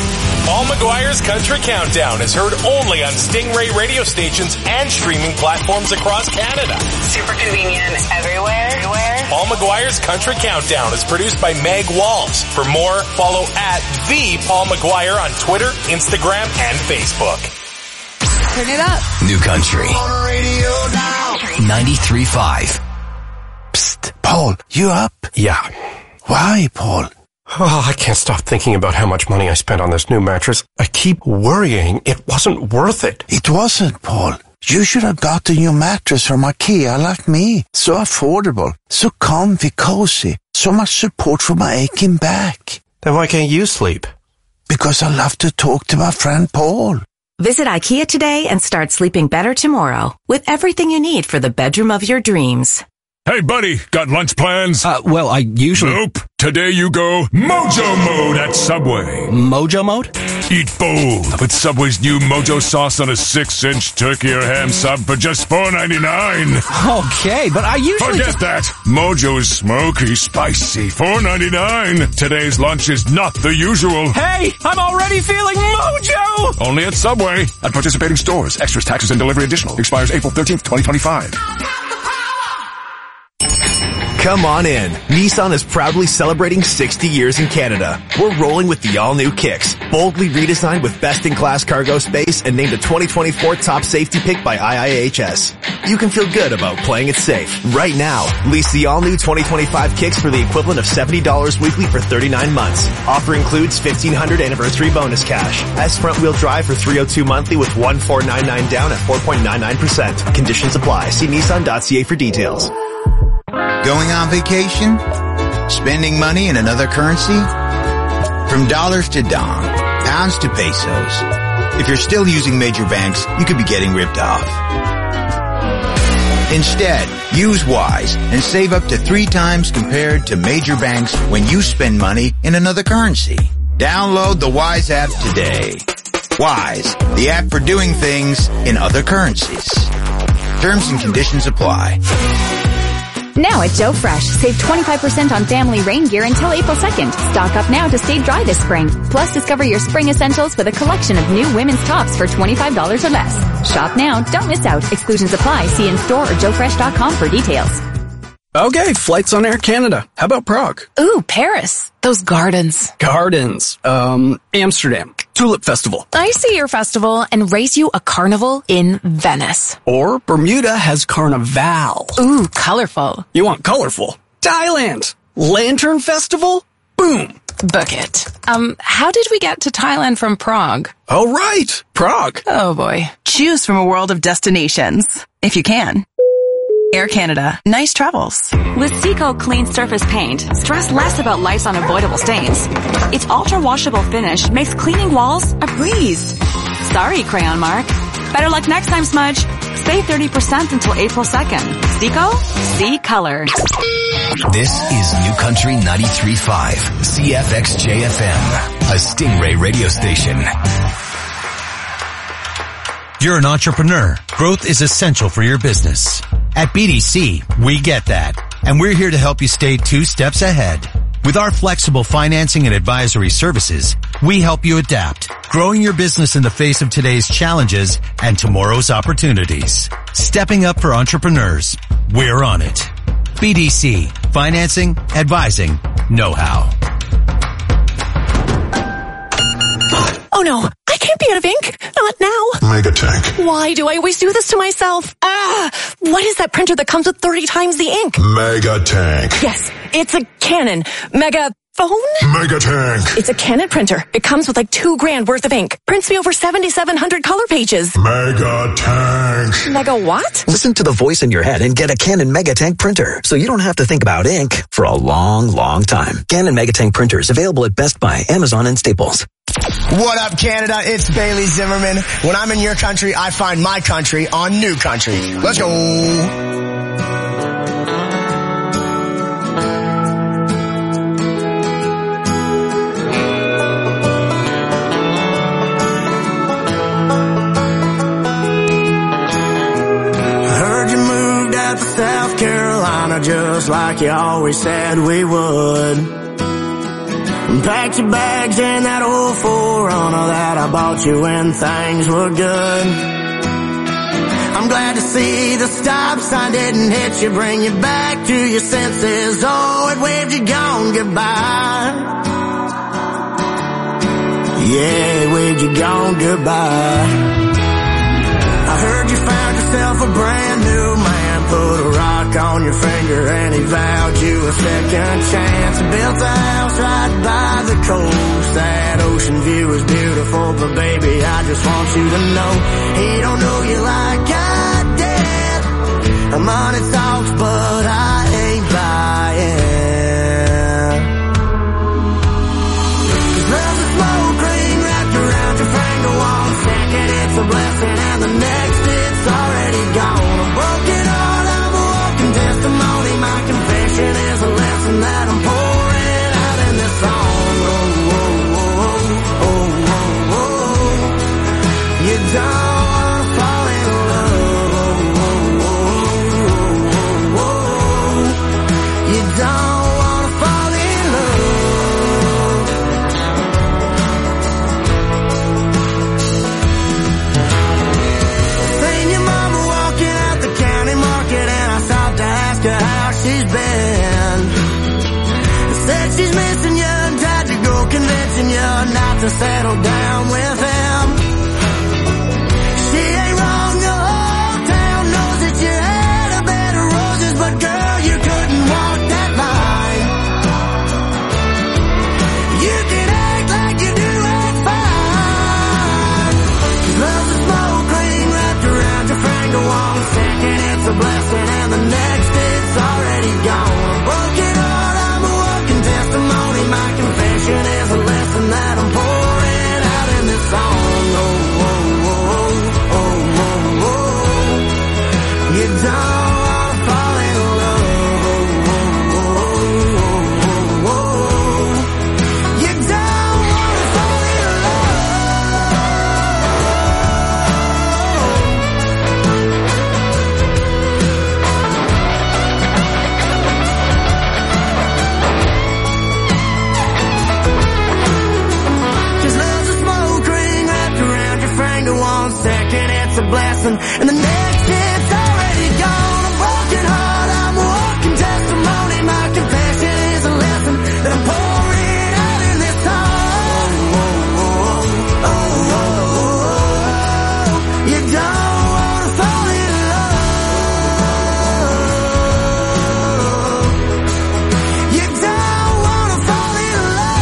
Paul McGuire's Country Countdown is heard only on Stingray radio stations and streaming platforms across Canada. Super convenient everywhere. everywhere. Paul McGuire's Country Countdown is produced by Meg Walls. For more, follow at the Paul McGuire on Twitter, Instagram, and Facebook. Turn it up. New Country. ninety-three point five. Psst, Paul, you up? Yeah. Why, Paul? Oh, I can't stop thinking about how much money I spent on this new mattress. I keep worrying it wasn't worth it. It wasn't, Paul. You should have got the new mattress from IKEA like me. So affordable, so comfy, cozy, so much support for my aching back. Then why can't you sleep? Because I love to talk to my friend Paul. Visit IKEA today and start sleeping better tomorrow with everything you need for the bedroom of your dreams. Hey, buddy, got lunch plans? Uh, well, I usually... Nope. Today you go Mojo Mode at Subway. Mojo Mode? Eat bold with Subway's new Mojo sauce on a six-inch turkey or ham sub for just four ninety-nine. Okay, but I usually... Forget that. Mojo's smoky, spicy, four ninety-nine. Today's lunch is not the usual. Hey, I'm already feeling Mojo! Only at Subway. At participating stores. Extras, taxes, and delivery additional. Expires April thirteenth, twenty twenty-five. Come on in. Nissan is proudly celebrating sixty years in Canada. We're rolling with the all-new Kicks, boldly redesigned with best-in-class cargo space and named a twenty twenty-four top safety pick by I I H S. You can feel good about playing it safe. Right now, lease the all-new twenty twenty-five Kicks for the equivalent of seventy dollars weekly for thirty-nine months. Offer includes fifteen hundred dollars anniversary bonus cash. S front-wheel drive for three hundred two monthly with one four nine nine down at four point nine nine percent. Conditions apply. See Nissan dot C A for details. Going on vacation? Spending money in another currency? From dollars to dong, pounds to pesos. If you're still using major banks, you could be getting ripped off. Instead, use Wise and save up to three times compared to major banks when you spend money in another currency. Download the Wise app today. Wise, the app for doing things in other currencies. Terms and conditions apply. Now at Joe Fresh, save twenty-five percent on family rain gear until April second. Stock up now to stay dry this spring. Plus, discover your spring essentials with a collection of new women's tops for twenty-five dollars or less. Shop now, don't miss out. Exclusions apply. See in store or joe fresh dot com for details. Okay, flights on Air Canada. How about Prague? Ooh, Paris. Those gardens. Gardens. Um, Amsterdam. Tulip Festival. I see your festival and raise you a carnival in Venice. Or Bermuda has Carnival. Ooh, colorful. You want colorful? Thailand. Lantern Festival? Boom. Book it. Um, how did we get to Thailand from Prague? Oh, right. Prague. Oh, boy. Choose from a world of destinations, if you can. Air Canada. Nice travels. With Seco Clean Surface Paint, stress less about life's unavoidable stains. Its ultra-washable finish makes cleaning walls a breeze. Sorry, Crayon Mark. Better luck next time, Smudge. Save thirty percent until April second. Seco? See color. This is New Country ninety-three point five, C F X J F M, a Stingray radio station. You're an entrepreneur. Growth is essential for your business. At B D C, we get that. And we're here to help you stay two steps ahead. With our flexible financing and advisory services, we help you adapt, growing your business in the face of today's challenges and tomorrow's opportunities. Stepping up for entrepreneurs. We're on it. B D C. Financing, advising, know-how. Oh no, I can't be out of ink. Not now. Mega Tank. Why do I always do this to myself? Ah, what is that printer that comes with thirty times the ink? Mega Tank. Yes, it's a Canon Mega phone? Mega Tank. It's a Canon printer. It comes with like two grand worth of ink. Prints me over seventy-seven hundred color pages. Mega Tank. Mega what? Listen to the voice in your head and get a Canon Mega Tank printer, so you don't have to think about ink for a long, long time. Canon Mega Tank printers available at Best Buy, Amazon, and Staples. What up, Canada? It's Bailey Zimmerman. When I'm in your country, I find my country on New Country. Let's go. Heard you moved out to South Carolina just like you always said we would. and packed your bags in that old four runner that I bought you when things were good. I'm glad to see the stop sign didn't hit you, bring you back to your senses. Oh, it waved you gone goodbye. Yeah, it waved you gone goodbye. I heard you found yourself a brand new man, put a rock on your finger and he vowed you a second chance. Built a house right by the coast, that ocean view is beautiful, but baby, I just want you to know he don't know you like I did. Money talks, but I ain't buying. 'Cause love's a smoke ring wrapped around your finger. One second it's a blessing and the next it's already gone. A broken heart, I'm a walking testimony. My confession is a lesson that I'm pouring out in this song. Oh, oh, oh, oh, oh, oh. You don't wanna fall in love. Oh, oh, oh, oh, oh. You don't wanna fall in love. Seen your mama walking out the county market and I stopped to ask her how she's been. Said she's missing you and tried to go convincing you not to settle down with him. She ain't wrong, the whole town knows that you had a bed of roses, but girl, you couldn't walk that line. You can act like you do it fine. 'Cause love's a smoke ring wrapped around your finger. One second it's a blessing and the next it's already gone. A broken heart, I'm a walking testimony. My confession is a lesson that I'm pouring out in this song. Oh, oh, oh, oh, oh, oh. You don't wanna fall in love. Oh, oh, oh, oh, oh. You don't wanna fall in Cause love's a smoke ring wrapped around your finger. One second it's a blessing and the next it's already gone. A broken heart, I'm a walking testimony. My confession is a lesson that I'm pouring out in this song. Oh, oh, oh, oh, oh. You don't wanna fall in love. You don't wanna fall in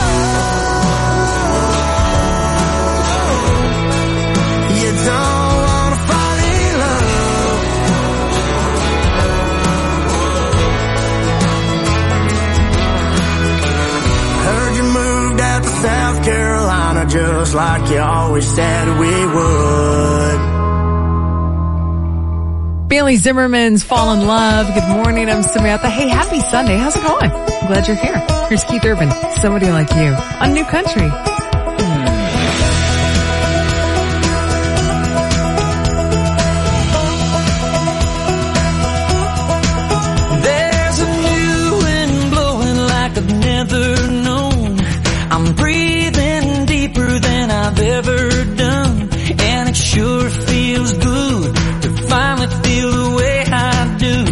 love. You don't wanna fall in love. Heard you moved out to South Carolina just like you always said we would. Bailey Zimmerman's Fall in Love. Good morning, I'm Samantha. Hey, happy Sunday. How's it going? I'm glad you're here. Here's Keith Urban, Somebody Like You, on New Country. There's a new wind blowing like I've never known. I'm breathing deeper than I've ever done, and it sure feels good to finally feel the way I do.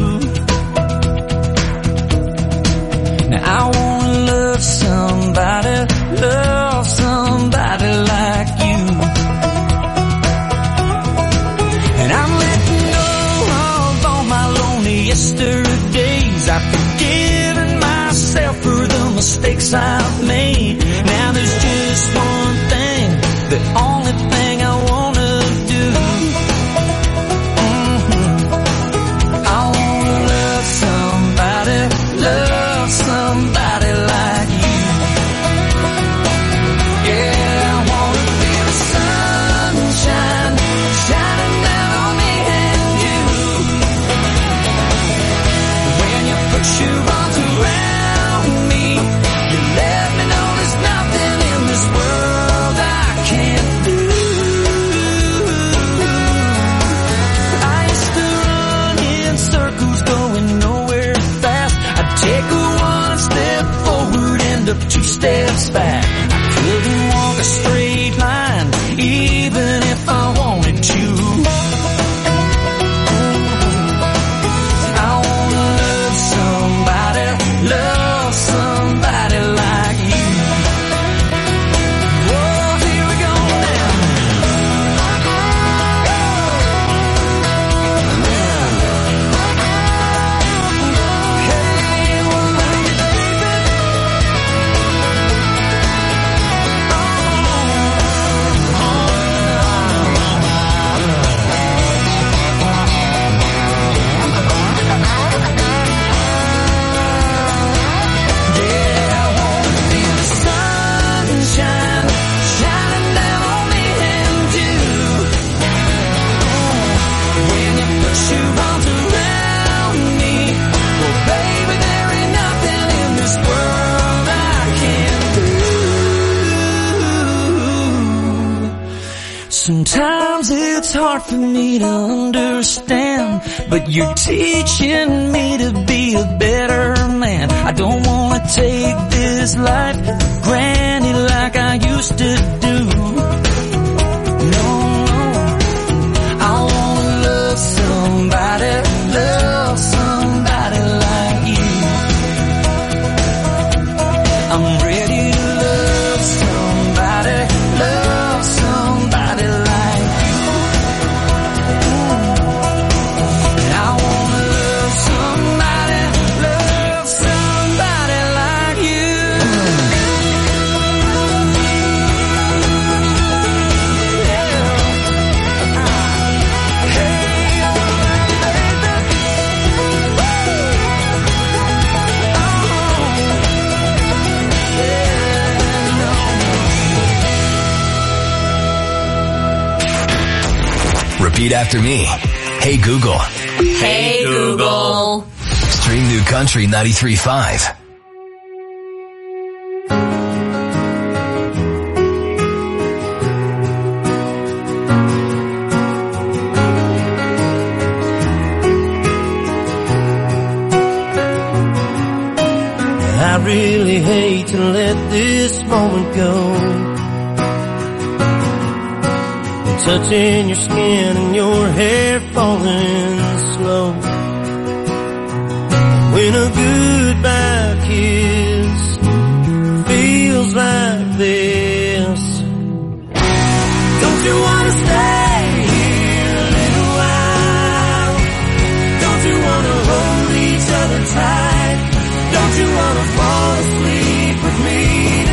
Now I wanna love somebody, love somebody like you. And I'm letting go of all my lonely yesterdays. I've forgiven myself for the mistakes I've made. Now there's just one thing, the only thing I wanna do. Mm-hmm. I wanna love somebody, love somebody like you. Yeah, I wanna feel the sunshine shining down on me and you. When you put your arms around me, you let me know there's it's hard for me to understand, but you're teaching me to be a better man. I don't wanna take this life for granted like I used to do. No, no, I wanna love somebody, love somebody like you. I'm ready to love somebody, love somebody like you. And I wanna love somebody, love somebody like you. Repeat after me. Hey Google. Hey Google. Stream New Country ninety-three point five. I really hate to let this moment go. Touching your skin and your hair falling slow. When a goodbye kiss feels like this.